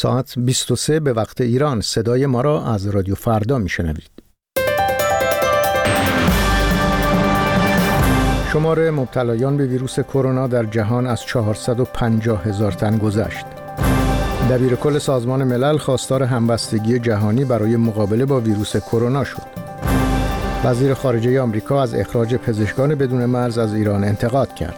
ساعت 23 به وقت ایران. صدای ما را از رادیو فردا میشنوید. شمار مبتلایان به ویروس کرونا در جهان از 450,000 تن گذشت. دبیرکل سازمان ملل خواستار همبستگی جهانی برای مقابله با ویروس کرونا شد. وزیر خارجه آمریکا از اخراج پزشکان بدون مرز از ایران انتقاد کرد.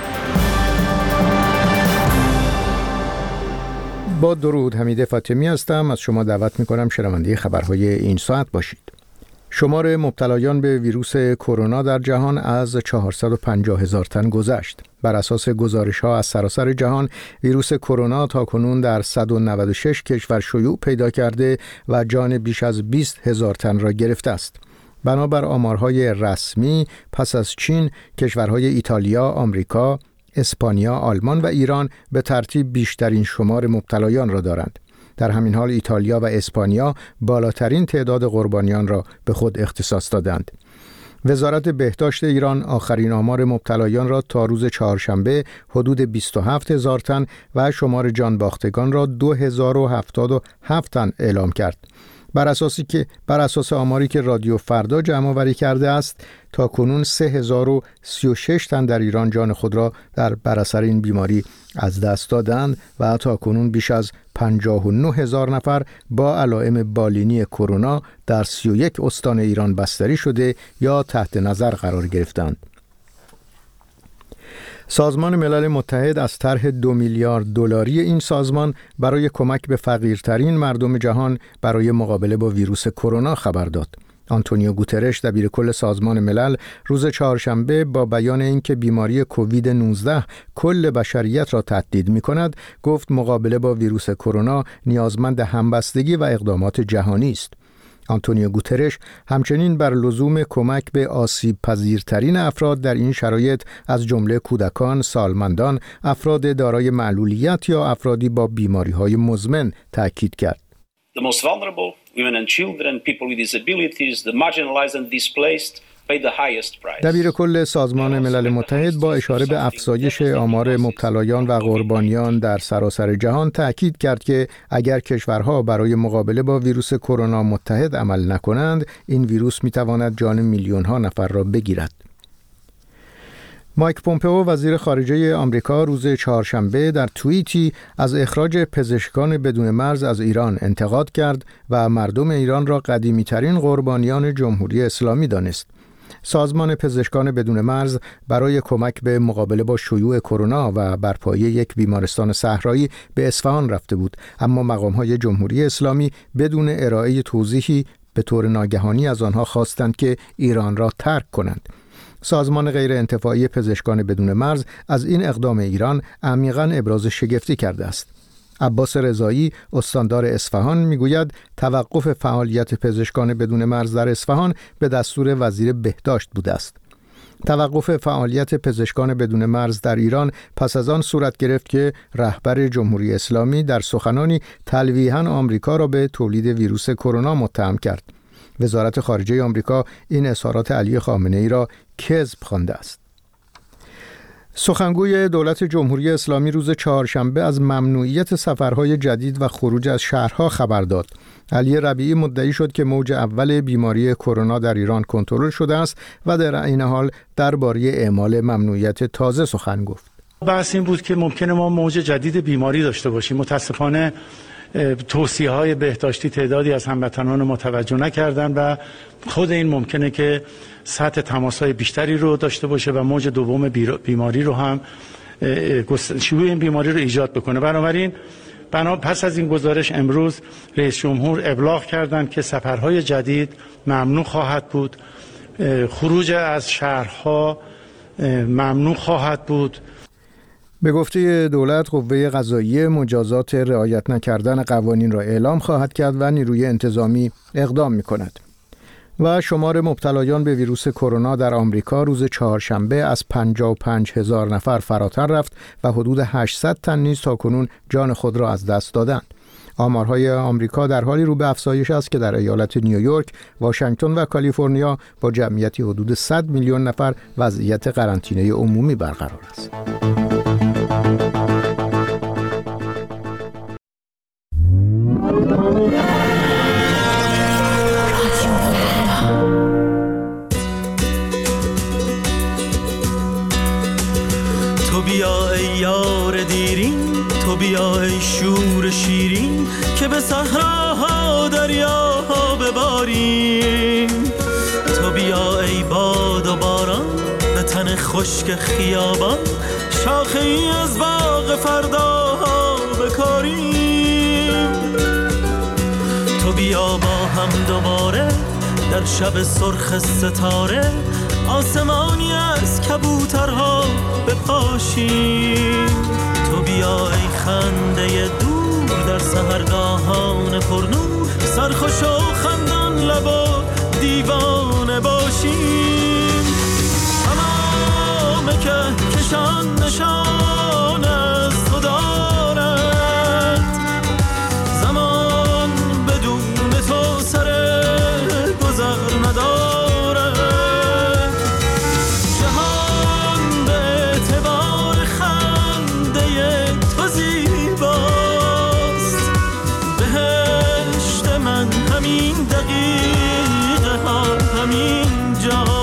با درود، حمید فاطمی هستم. از شما دعوت می‌کنم شنونده خبرهای این ساعت باشید. شمار مبتلایان به ویروس کرونا در جهان از 450,000 تن گذشت. بر اساس گزارش‌ها از سراسر جهان، ویروس کرونا تاکنون در 196 کشور شیوع پیدا کرده و جان بیش از 20,000 تن را گرفته است. بنابر آمارهای رسمی، پس از چین، کشورهای ایتالیا، آمریکا، اسپانیا، آلمان و ایران به ترتیب بیشترین شمار مبتلایان را دارند. در همین حال ایتالیا و اسپانیا بالاترین تعداد قربانیان را به خود اختصاص دادند. وزارت بهداشت ایران آخرین آمار مبتلایان را تا روز چهارشنبه حدود 27,000 تن و شمار جان باختگان را 2,077 تن اعلام کرد. بر اساس آماری که رادیو فردا جمع آوری کرده است، تا کنون 3,036 تن در ایران جان خود را بر اثر این بیماری از دست دادند و تا کنون بیش از 59,000 نفر با علائم بالینی کرونا در 31 استان ایران بستری شده یا تحت نظر قرار گرفتند. سازمان ملل متحد از طرح 2 میلیارد دلاری این سازمان برای کمک به فقیرترین مردم جهان برای مقابله با ویروس کرونا خبر داد. آنتونیو گوترش، دبیرکل سازمان ملل، روز چهارشنبه با بیان اینکه بیماری کووید 19 کل بشریت را تهدید می‌کند، گفت مقابله با ویروس کرونا نیازمند همبستگی و اقدامات جهانی است. آنتونیو گوترش همچنین بر لزوم کمک به آسیب پذیرترین افراد در این شرایط از جمله کودکان، سالمندان، افراد دارای معلولیت یا افرادی با بیماری‌های مزمن تاکید کرد. The most vulnerable, women and children, people with disabilities, the marginalized and displaced pay the highest price. دبیرکل سازمان ملل متحد با اشاره به افزایش آمار مبتلایان و قربانیان در سراسر جهان تأکید کرد که اگر کشورها برای مقابله با ویروس کرونا متحد عمل نکنند، این ویروس میتواند جان میلیون‌ها نفر را بگیرد. مایک پومپئو، وزیر خارجه آمریکا، روز چهارشنبه در توییتی از اخراج پزشکان بدون مرز از ایران انتقاد کرد و مردم ایران را قدیمی‌ترین قربانیان جمهوری اسلامی دانست. سازمان پزشکان بدون مرز برای کمک به مقابله با شیوع کرونا و برپایی یک بیمارستان صحرایی به اصفهان رفته بود، اما مقام‌های جمهوری اسلامی بدون ارائه توضیحی به طور ناگهانی از آنها خواستند که ایران را ترک کنند. سازمان غیرانتفاعی پزشکان بدون مرز از این اقدام ایران عمیقاً ابراز شگفتی کرده است. عباس رضایی، استاندار اصفهان، میگوید توقف فعالیت پزشکان بدون مرز در اصفهان به دستور وزیر بهداشت بوده است. توقف فعالیت پزشکان بدون مرز در ایران پس از آن صورت گرفت که رهبر جمهوری اسلامی در سخنانی تلویحاً آمریکا را به تولید ویروس کرونا متهم کرد. وزارت خارجه آمریکا این اظهارات علی خامنه‌ای را کذب خوانده است. سخنگوی دولت جمهوری اسلامی روز چهارشنبه از ممنوعیت سفرهای جدید و خروج از شهرها خبر داد. علی ربیعی مدعی شد که موج اول بیماری کرونا در ایران کنترل شده است و در این حال درباره اعمال ممنوعیت تازه سخن گفت. بحث این بود که ممکنه ما موج جدید بیماری داشته باشیم. متاسفانه توصیه‌های بهداشتی تعدادی از هموطنان متوجه نکردن و خود این ممکنه که سطح تماس‌های بیشتری رو داشته باشه و موج دوم بیماری رو هم شیوع این بیماری رو ایجاد بکنه. بنابراین پس از این گزارش امروز رئیس جمهور ابلاغ کردند که سفرهای جدید ممنوع خواهد بود، خروج از شهرها ممنوع خواهد بود. به گفته دولت، قوه قضاییه مجازات رعایت نکردن قوانین را اعلام خواهد کرد و نیروی انتظامی اقدام می‌کند. و شمار مبتلایان به ویروس کرونا در آمریکا روز چهارشنبه از 55,000 نفر فراتر رفت و حدود 800 تن نیز تاکنون جان خود را از دست دادند. آمارهای آمریکا در حالی رو به افزایش است که در ایالت نیویورک، واشنگتن و کالیفرنیا با جمعیتی حدود 100 میلیون نفر وضعیت قرنطینه عمومی برقرار است. ای شور شیرین که به صحراها دریاها بباریم. تو بیا ای باد و باران به تن خشک خیابان، شاخه ای از باغ فرداها بکاریم. تو بیا با هم دوباره در شب سرخ ستاره، آسمانی از کبوترها بپاشیم. تو بیا ای خنده دور در سحرگاهان پرنور، سرخوش و خندان لب و دیوانه باشیم. تمام کهکشان نشان از تو دارد، زمان بدون تو سر گذر ندارد. جهان به اعتبار خنده تو زیباست، بهشت من همین دقیقه ها همین جاست.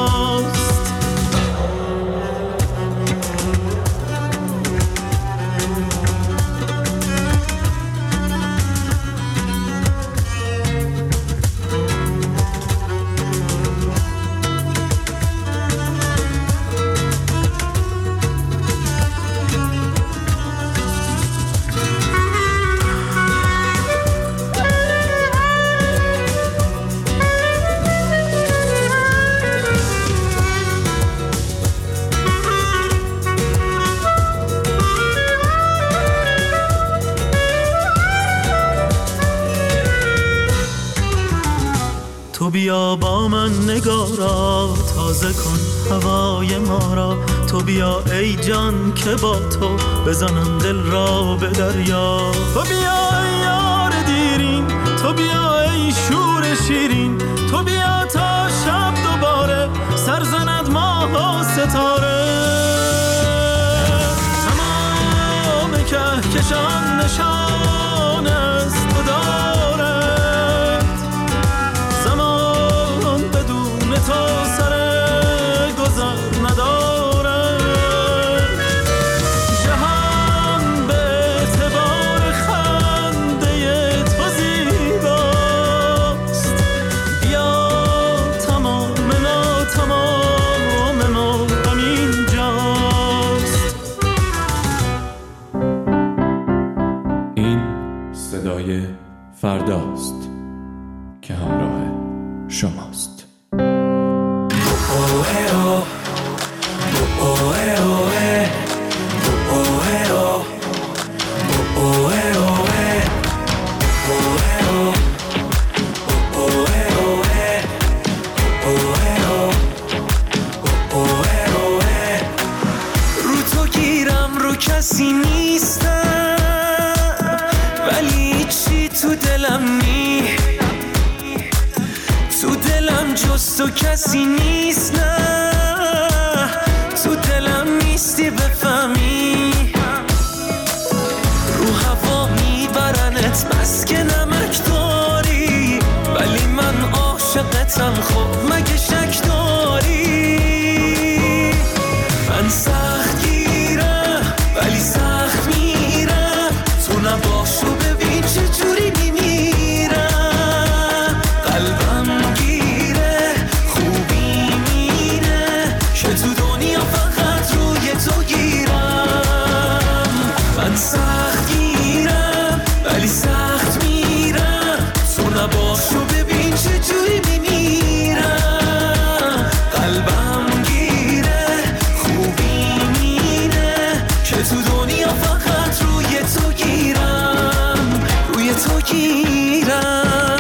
تو بیا با من نگارا تازه کن هوای ما را. تو بیا ای جان که با تو بزنم دل را به دریا. تو بیا ای یار دیرین، تو بیا ای شور شیرین. تو بیا تا شب دوباره سر زند ماه و ستاره. تمام کهکشان نشان از تو دارد، زمان بدون تو سر گذر ندارد. جهان به اعتبار خنده تو زیباست، بیا تمام ناتمام ما همین جاست. این صدای فرداست که همراه شماست. رو تو گیرم رو کسی نیستم، ولی چی تو دلم نی، تو دلم جز تو کسی نیست. نه تو دلم نیستی بفهمی، رو هوا میبرنت بس که نمک داری، ولی من عاشقتم خب مگه شک داری. من سخت گیرم ولی سخت میرم، تو نباشو ببین چجوری میمیرم. قلبم گیره خوبی میره که تو دنیا فقط روی تو گیرم. من سخت گیرم ولی سخت میرم، تو نباشو ببین چجوری میمیرم. قلبم گیره خوبی میره که تو دنیا فقط روی تو گیرم، روی تو گیرم.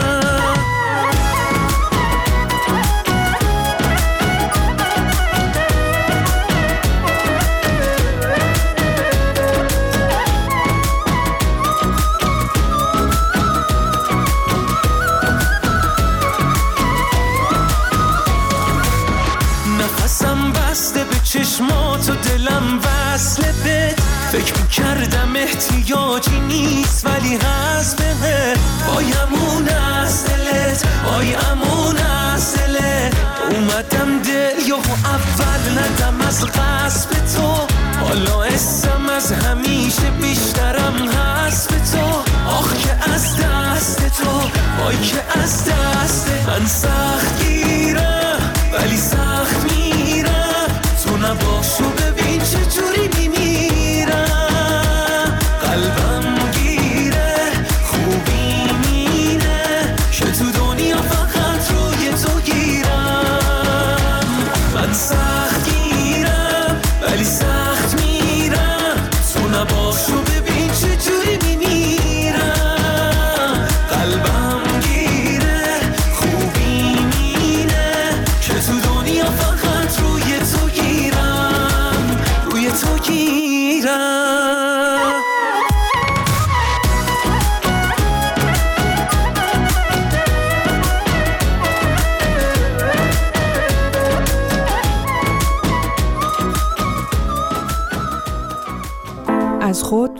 نفسم بسته به چشمات و دلم وصله بهت، فکر میکردم احتیاجی نیست ولی هست بهت. وای امون از دلت، وای امون از دلت، اومدم دل یهو اول ندم از قصب تو، حالا اسم از همیشه بیشترم هست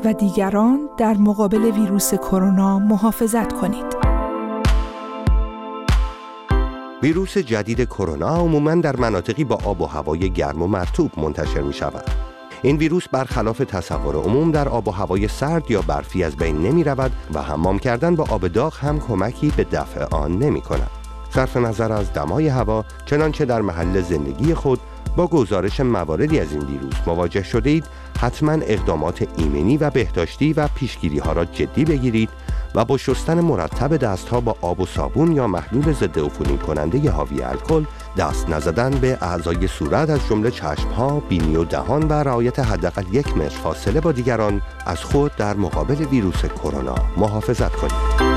و دیگران در مقابل ویروس کرونا محافظت کنید. ویروس جدید کرونا عموماً در مناطقی با آب و هوای گرم و مرطوب منتشر می شود. این ویروس برخلاف تصور عموم در آب و هوای سرد یا برفی از بین نمی رود و حمام کردن با آب داغ هم کمکی به دفع آن نمی کند. صرف نظر از دمای هوا، چنانچه در محل زندگی خود با گزارش مواردی از این ویروس مواجه شده اید، حتما اقدامات ایمنی و بهداشتی و پیشگیری ها را جدی بگیرید و با شستن مرتب دستها با آب و صابون یا محلول ضد عفونی کننده حاوی الکل، دست نزدن به اعضای صورت از جمله چشم‌ها، بینی و دهان و رعایت حداقل 1 متر فاصله با دیگران از خود در مقابل ویروس کرونا محافظت کنید.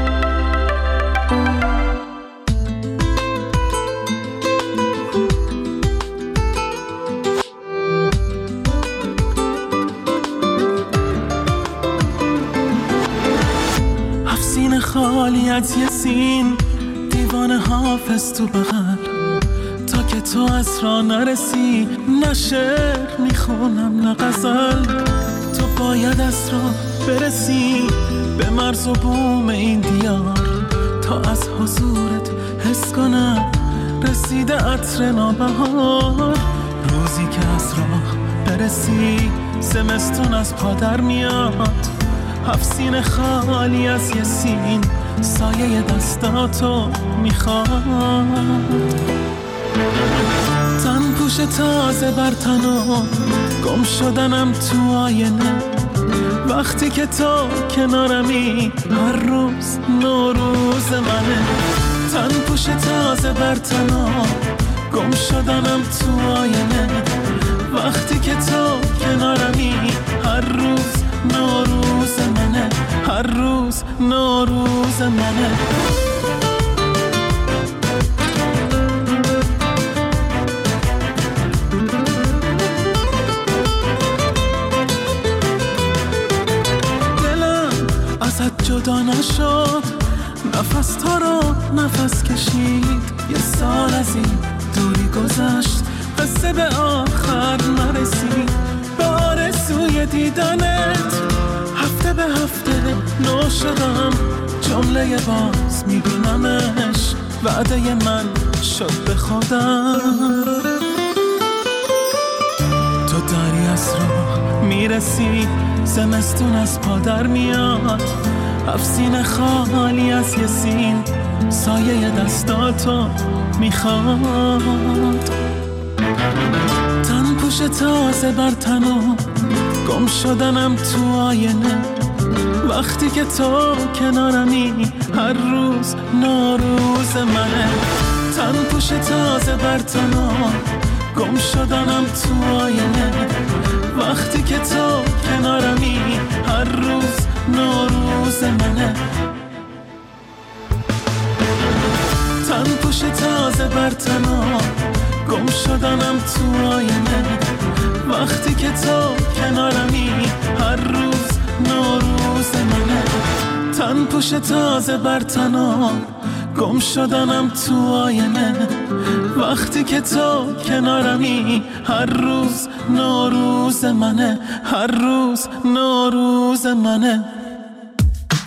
خالی از یه سین، دیوان حافظ تو بغل، تا که تو از راه نرسی، نه شعر میخونم نه غزل. تو باید از راه برسی به مرز و بوم این دیار، تا از حضورت حس کنم رسیده عطر نوبهار. روزی که از راه برسی زمستون از پادر میاد، 7 سینه خالی از یه سین، سایه دستاتو میخواد. تن پوش تازه بر تنو، گم شدنم تو آینه، وقتی که تو کنارمی هر روز نوروز منه. تن پوش تازه بر تنو، گم شدنم تو آینه، وقتی که تو کنارمی هر روز نوروز منه، هر روز نوروز منه. دلم ازت جدا نشد، نفس تا رو نفس کشید، یه سال از این دوری گذشت، قصه به آخر نرسید. به آرزوی دیدنت هفته به هفته نو شدم، جمله باز میبینمش، وعده من شد به خودم. تو داری از راه میرسی، زمستون از پادر میاد، 7 سینه خالی از یه سین، سایه دستاتو میخواد. تن پوش تازه بر تنو، گم شدنم تو آینه، وقتی که تو کنارمی هر روز نوروز منه. تن پوش تازه بر تنو، گم شدنم تو آینه، وقتی که تو کنارمی هر روز نوروز منه. تن پوش تازه بر تنو، گم شدنم تو آینه، وقتی که تو کنارمی هر روز نوروز منه. تن پوش تازه بر تنو، گم شدنم تو آینه، وقتی که تو کنارمی هر روز نوروز منه، هر روز نوروز منه.